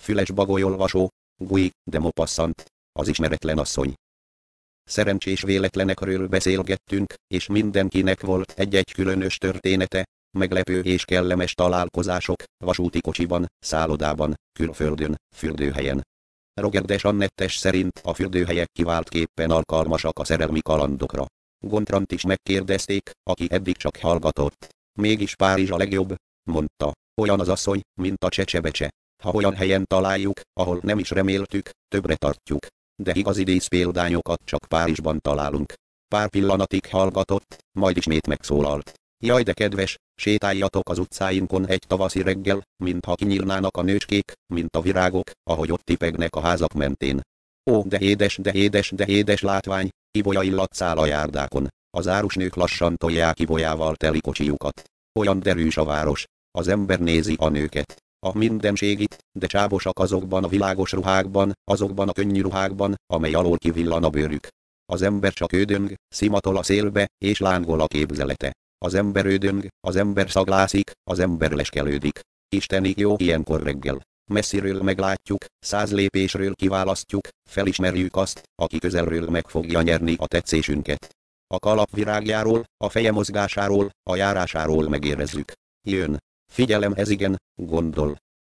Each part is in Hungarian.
füles bagolyolvasó, Gui de Maupassant, az ismeretlen asszony. Szerencsés véletlenekről beszélgettünk, és mindenkinek volt egy-egy különös története, meglepő és kellemes találkozások, vasúti kocsiban, szállodában, külföldön, fürdőhelyen. Roger de Channettes szerint a fürdőhelyek kiváltképpen alkalmasak a szerelmi kalandokra. Gontrant is megkérdezték, aki eddig csak hallgatott. Mégis Párizs a legjobb, mondta. Olyan az asszony, mint a csecsebecse. Ha olyan helyen találjuk, ahol nem is reméltük, többre tartjuk. De igazi díszpéldányokat csak Párizsban találunk. Pár pillanatig hallgatott, majd ismét megszólalt. Jaj de kedves, sétáljatok az utcáinkon egy tavaszi reggel, mintha kinyílnának a nőskék, mint a virágok, ahogy ott tipegnek a házak mentén. Ó, de édes, de édes, de édes látvány, ibolya illat száll a járdákon. Az árusnők lassan tolják ibolyával teli kocsijukat. Olyan derűs a város. Az ember nézi a nőket. A mindenségit, de csábosak azokban a világos ruhákban, azokban a könnyű ruhákban, amely alól kivillan a bőrük. Az ember csak ödöng, szimatol a szélbe, és lángol a képzelete. Az ember ödöng, az ember szaglászik, az ember leskelődik. Istenig jó ilyenkor reggel. Messziről meglátjuk, 100 lépésről kiválasztjuk, felismerjük azt, aki közelről meg fogja nyerni a tetszésünket. A kalap virágjáról, a feje mozgásáról, a járásáról megérezzük. Jön. Figyelem, ez igen, gondol.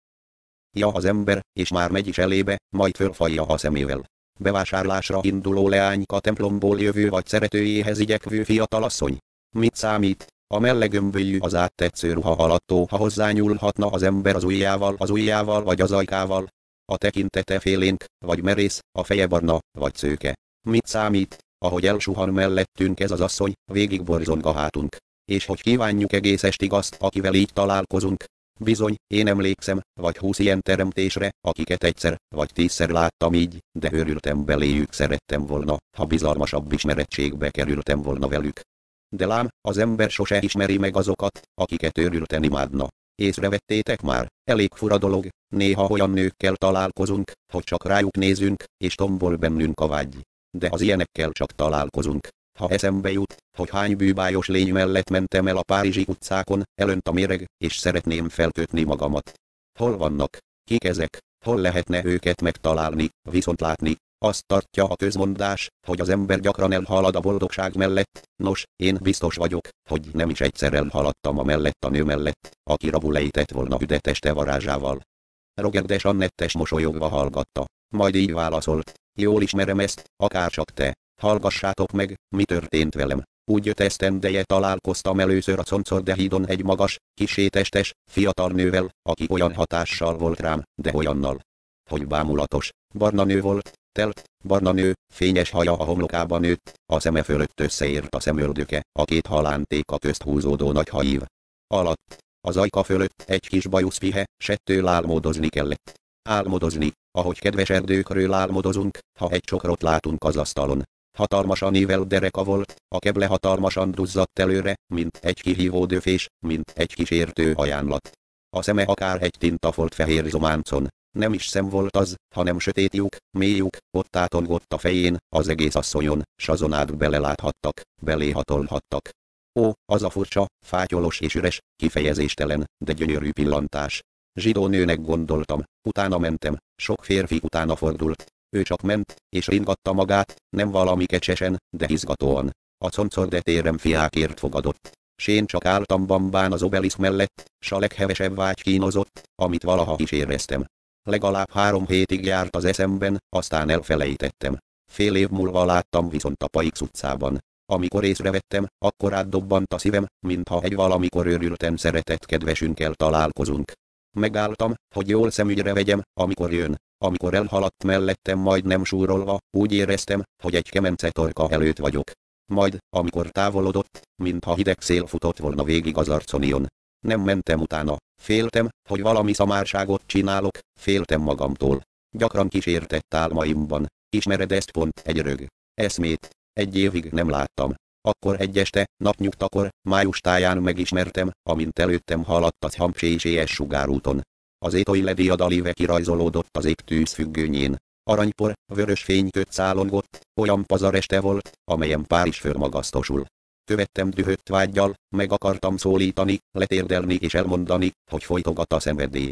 Ja, az ember, és már megy is elébe, majd fölfalja a szemével. Bevásárlásra induló leányka, templomból jövő vagy szeretőjéhez igyekvő fiatalasszony. Mit számít? A mellegömbölyű, az áttetsző ruha alattó, ha hozzányúlhatna az ember az ujjával vagy az ajkával. A tekintete félénk, vagy merész, a feje barna, vagy szőke. Mit számít? Ahogy elsuhan mellettünk ez az asszony, végig borzong a hátunk. És hogy kívánjuk egész estig azt, akivel így találkozunk. Bizony, én emlékszem, vagy 20 ilyen teremtésre, akiket egyszer, vagy 10-szer láttam így, de őrültem beléjük, szerettem volna, ha bizalmasabb ismerettségbe kerültem volna velük. De lám, az ember sose ismeri meg azokat, akiket őrülten imádna. Észrevettétek már, elég fura dolog, néha olyan nőkkel találkozunk, hogy csak rájuk nézünk, és tombol bennünk a vágy. De az ilyenekkel csak találkozunk. Ha eszembe jut, hogy hány bűbájos lény mellett mentem el a párizsi utcákon, elönt a méreg, és szeretném felkötni magamat. Hol vannak? Kik ezek? Hol lehetne őket megtalálni, viszont látni? Azt tartja a közmondás, hogy az ember gyakran elhalad a boldogság mellett. Nos, én biztos vagyok, hogy nem is egyszer elhaladtam a mellett a nő mellett, aki rabul ejtett volna üde teste varázsával. Roger de Channettes mosolyogva hallgatta, majd így válaszolt. Jól ismerem ezt, akárcsak te. Hallgassátok meg, mi történt velem. Úgy 5 esztendeje találkoztam először a Concorde hídon egy magas, kissé testes, fiatal nővel, aki olyan hatással volt rám, de olyannal, hogy bámulatos. Barna nő volt, telt, barna nő, fényes haja a homlokában nőtt, a szeme fölött összeért a szemöldöke, a 2 halántéka közt húzódó nagy hajív alatt. Az ajka fölött egy kis bajuszpihe, settől álmodozni kellett. Álmodozni, ahogy kedves erdőkről álmodozunk, ha egy csokrot látunk az asztalon. Hatalmasan ívelt dereka volt, a keble hatalmasan duzzadt előre, mint egy kihívó döfés, mint egy kísértő ajánlat. A szeme akár egy tintafolt fehér zománcon. Nem is szem volt az, hanem sötét lyuk, mély lyuk, ott átongott a fején, az egész asszonyon, s azon át beleláthattak, beléhatolhattak. Ó, az a furcsa, fátyolos és üres, kifejezéstelen, de gyönyörű pillantás. Zsidó nőnek gondoltam, utána mentem, sok férfi utána fordult. Ő csak ment, és ringatta magát, nem valami kecsesen, de izgatóan. A Concorde téren fiákért fogadott. S én csak álltam bambán az obeliszk mellett, s a leghevesebb vágy kínozott, amit valaha is éreztem. Legalább 3 hétig járt az eszemben, aztán elfelejtettem. Fél év múlva láttam viszont a Paix utcában. Amikor észrevettem, akkor átdobbant a szívem, mintha egy valamikor őrülten szeretett kedvesünkkel találkozunk. Megálltam, hogy jól szemügyre vegyem, amikor jön. Amikor elhaladt mellettem majdnem súrolva, úgy éreztem, hogy egy kemence torka előtt vagyok. Majd, amikor távolodott, mintha hideg szél futott volna végig az arconion. Nem mentem utána, féltem, hogy valami szamárságot csinálok, féltem magamtól. Gyakran kísértett álmaimban, ismered ezt pont egy rög eszmét, 1 évig nem láttam. Akkor egy este, napnyugtakor, május táján megismertem, amint előttem haladt az Hampshire-es sugárúton. Az Étoile diadalive kirajzolódott az ég tűzfüggönyén. Aranypor, vörös fényköt szállongott, olyan pazar este volt, amelyen Párizs fölmagasztosul. Követtem dühött vággyal, meg akartam szólítani, letérdelni és elmondani, hogy folytogat a szenvedély.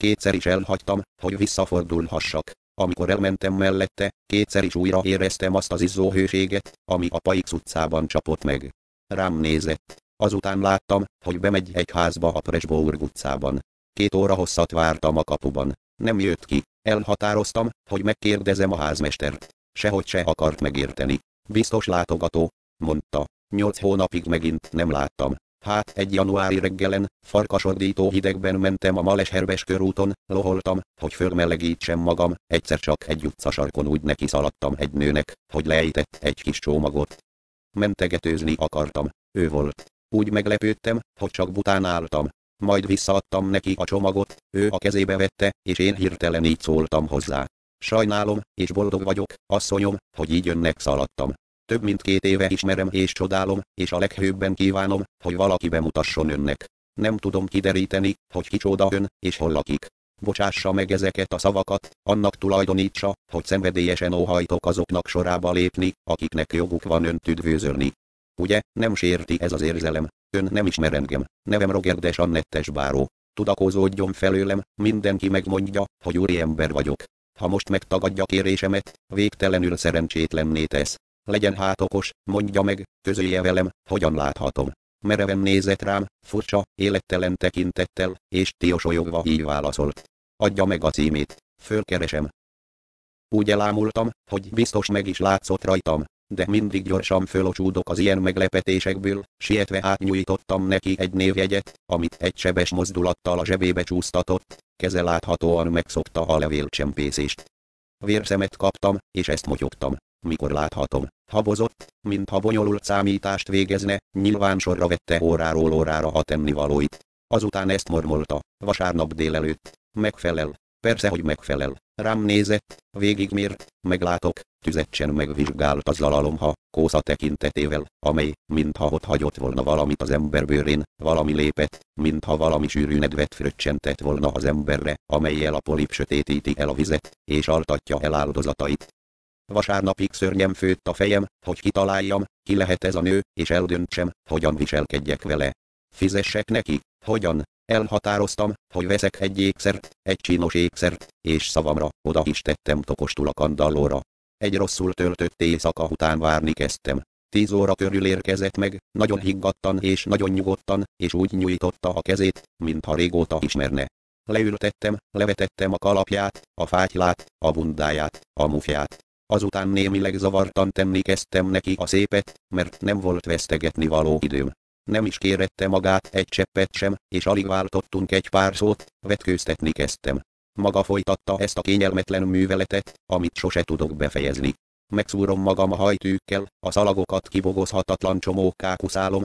kétszer is elhagytam, hogy visszafordulhassak. Amikor elmentem mellette, kétszer is újra éreztem azt az izzó hőséget, ami a Paix utcában csapott meg. Rám nézett. Azután láttam, hogy bemegy egy házba a Pressburg utcában. 2 óra hosszat vártam a kapuban. Nem jött ki. Elhatároztam, hogy megkérdezem a házmestert. Sehogy se akart megérteni. Biztos látogató, mondta. 8 hónapig megint nem láttam. Hát egy januári reggelen, farkasordító hidegben mentem a Malesherbes körúton, loholtam, hogy fölmelegítsem magam, egyszer csak egy utcasarkon úgy neki szaladtam egy nőnek, hogy leejtett egy kis csomagot. Mentegetőzni akartam, ő volt. Úgy meglepődtem, hogy csak bután álltam. Majd visszaadtam neki a csomagot, ő a kezébe vette, és én hirtelen így szóltam hozzá. Sajnálom, és boldog vagyok, asszonyom, hogy így önnek szaladtam. Több mint 2 éve ismerem és csodálom, és a leghőbben kívánom, hogy valaki bemutasson önnek. Nem tudom kideríteni, hogy kicsoda ön, és hol lakik. Bocsássa meg ezeket a szavakat, annak tulajdonítsa, hogy szenvedélyesen óhajtok azoknak sorába lépni, akiknek joguk van önt üdvözölni. Ugye, nem sérti ez az érzelem? Ön nem ismer engem. Nevem Rogerdes Annettes báró. Tudakozódjon felőlem, mindenki megmondja, hogy úriember vagyok. Ha most megtagadja kérésemet, végtelenül szerencsétlenné tesz. Legyen hát okos, mondja meg, közölje velem, hogyan láthatom. Mereven nézett rám, furcsa, élettelen tekintettel, és tiosolyogva így válaszolt. Adja meg a címét, fölkeresem. Úgy elámultam, hogy biztos meg is látszott rajtam, de mindig gyorsan fölocsúdok az ilyen meglepetésekből, sietve átnyújtottam neki egy névjegyet, amit egy sebes mozdulattal a zsebébe csúsztatott, keze láthatóan megszokta a levélcsempészést. Vérszemet kaptam, és ezt motyogtam. Mikor láthatom, habozott, mintha bonyolult számítást végezne, nyilván sorra vette óráról órára a tennivalóit. Azután ezt mormolta, vasárnap délelőtt. Megfelel. Persze, hogy megfelel. Rám nézett, végigmért, meglátok, tüzetsen megvizsgált azzal a lomha, kósza tekintetével, amely, mintha ott hagyott volna valamit az ember bőrén, valami lépett, mintha valami sűrű nedvet fröccsentett volna az emberre, amellyel a polip sötétíti el a vizet, és altatja el áldozatait. Vasárnapig szörnyem főtt a fejem, hogy kitaláljam, ki lehet ez a nő, és eldöntsem, hogyan viselkedjek vele. Fizessek neki, hogyan? Elhatároztam, hogy veszek egy ékszert, egy csinos ékszert, és szavamra, oda is tettem tokostul a kandallóra. Egy rosszul töltött éjszaka után várni kezdtem. 10 óra körül érkezett meg, nagyon higgadtan és nagyon nyugodtan, és úgy nyújtotta a kezét, mintha régóta ismerne. Leültettem, levetettem a kalapját, a fátylát, a bundáját, a mufját. Azután némileg zavartan tenni kezdtem neki a szépet, mert nem volt vesztegetni való időm. Nem is kérette magát egy cseppet sem, és alig váltottunk egy pár szót, vetkőztetni kezdtem. Maga folytatta ezt a kényelmetlen műveletet, amit sose tudok befejezni. Megszúrom magam a hajtűkkel, a szalagokat kibogozhatatlan csomókká kuszálom,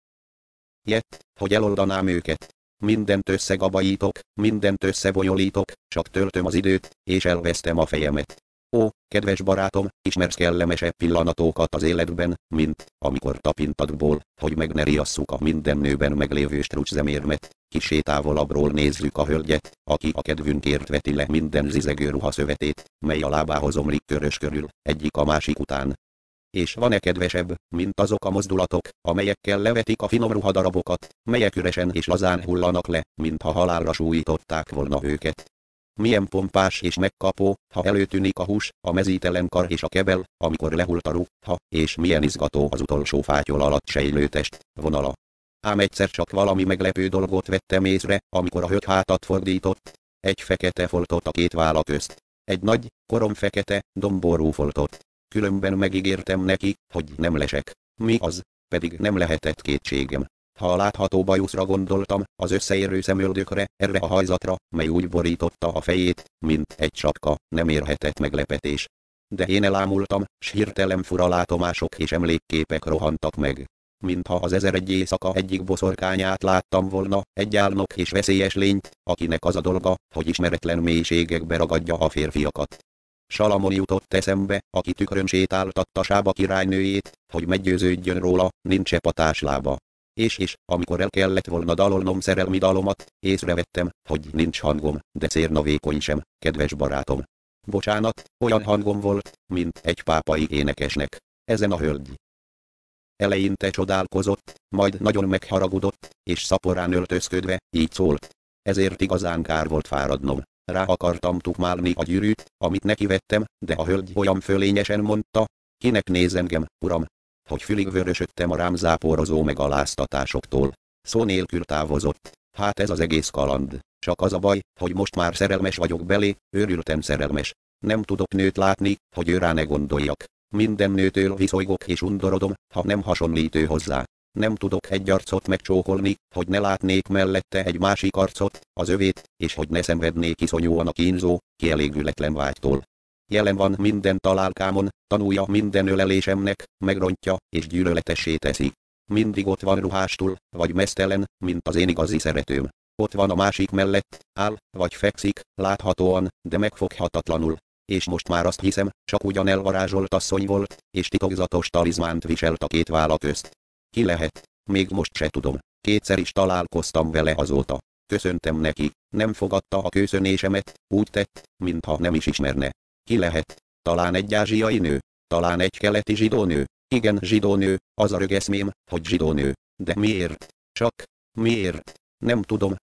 jett, hogy eloldanám őket. Mindent összegabajítok, mindent összebonyolítok, csak töltöm az időt, és elvesztem a fejemet. Ó, kedves barátom, ismersz kellemesebb pillanatokat az életben, mint, amikor tapintatból, hogy meg ne riasszuk a minden nőben meglévő strucczemérmet, kissé távolabbról nézzük a hölgyet, aki a kedvünkért veti le minden zizegő ruhaszövetét, mely a lábához omlik körös körül, egyik a másik után. És van-e kedvesebb, mint azok a mozdulatok, amelyekkel levetik a finom ruhadarabokat, melyek üresen és lazán hullanak le, mintha halálra sújtották volna őket. Milyen pompás és megkapó, ha előtűnik a hús, a mezítelen kar és a kebel, amikor lehult a ruha, és milyen izgató az utolsó fátyol alatt sejlő test vonala. Ám egyszer csak valami meglepő dolgot vettem észre, amikor a hölgy hátat fordított. Egy fekete foltot a 2 válla közt. Egy nagy, korom fekete, domború foltot. Különben megígértem neki, hogy nem lesek. Mi az? Pedig nem lehetett kétségem. Ha a látható bajuszra gondoltam, az összeérő szemöldökre, erre a hajzatra, mely úgy borította a fejét, mint egy sapka, nem érhetett meglepetés. De én elámultam, s hirtelen fura látomások és emlékképek rohantak meg. Mintha az 1001 éjszaka egyik boszorkányát láttam volna, egy álnok és veszélyes lényt, akinek az a dolga, hogy ismeretlen mélységekbe ragadja a férfiakat. Salamon jutott eszembe, aki tükrön sétáltatta Sába királynőjét, hogy meggyőződjön róla, nincs patás lába. És amikor el kellett volna dalolnom szerelmi dalomat, észrevettem, hogy nincs hangom, de cérna vékony sem, kedves barátom. Bocsánat, olyan hangom volt, mint egy pápai énekesnek. Ezen a hölgy. Eleinte csodálkozott, majd nagyon megharagudott, és szaporán öltözködve, így szólt. ezért igazán kár volt fáradnom. Rá akartam tukmálni a gyűrűt, amit neki vettem, de a hölgy olyan fölényesen mondta, kinek néz engem, uram, hogy fülig vörösödtem a rám záporozó megaláztatásoktól. Szó nélkül távozott. Hát ez az egész kaland. Csak az a baj, hogy most már szerelmes vagyok belé, őrültem szerelmes. Nem tudok nőt látni, hogy ő rá ne gondoljak. Minden nőtől viszolygok és undorodom, ha nem hasonlít ő hozzá. Nem tudok egy arcot megcsókolni, hogy ne látnék mellette egy másik arcot, az övét, és hogy ne szenvednék iszonyúan a kínzó, kielégületlen vágytól. Jelen van minden találkámon, tanulja minden ölelésemnek, megrontja és gyűlöletessé teszi. Mindig ott van ruhástul, vagy meztelen, mint az én igazi szeretőm. Ott van a másik mellett, áll, vagy fekszik, láthatóan, de megfoghatatlanul. És most már azt hiszem, csak ugyan elvarázsolt asszony volt, és titokzatos talizmánt viselt a két válla közt. Ki lehet? Még most se tudom. Kétszer is találkoztam vele azóta. Köszöntem neki, nem fogadta a köszönésemet, úgy tett, mintha nem is ismerne. Ki lehet? Talán egy ázsiai nő? Talán egy keleti zsidónő? Igen, zsidónő, az a rögeszmém, hogy zsidónő. De miért? Csak, miért? Nem tudom,